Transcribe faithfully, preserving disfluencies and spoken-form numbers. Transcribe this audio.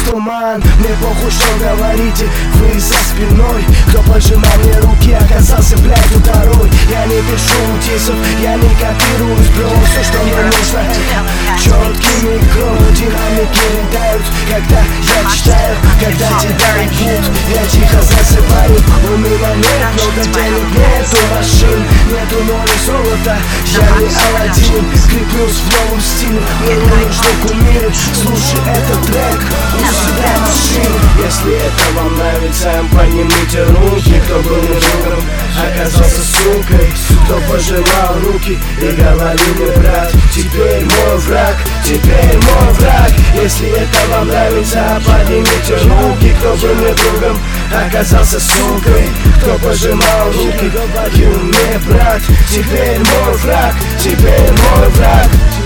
туман. Мне похуй, что говорите вы за спиной. Кто пожимал мне руки, оказался, блядь, второй. Я не пишу утисов, я не копирую сброс. Все, что мне нужно, четкими кровотинами кидают. Когда я читаю, когда тебя ебут, я тихо засыпаю. У меня нет много денег, нету машин, нету море золота. Я не Аладдин, крепнусь в новом стиле. Мне не нужны кумиры, слушай этот трек у себя в машине. Если это вам нравится, поднимите руки. Кто был мне другом, оказался сукой. Кто пожимал руки и говорил мне: брат, теперь мой враг, теперь мой враг. Если это вам нравится, поднимите руки. Кто был мне другом, оказался сукой. Кто пожимал руки, говорил мне: брат, теперь мой враг, теперь мой враг.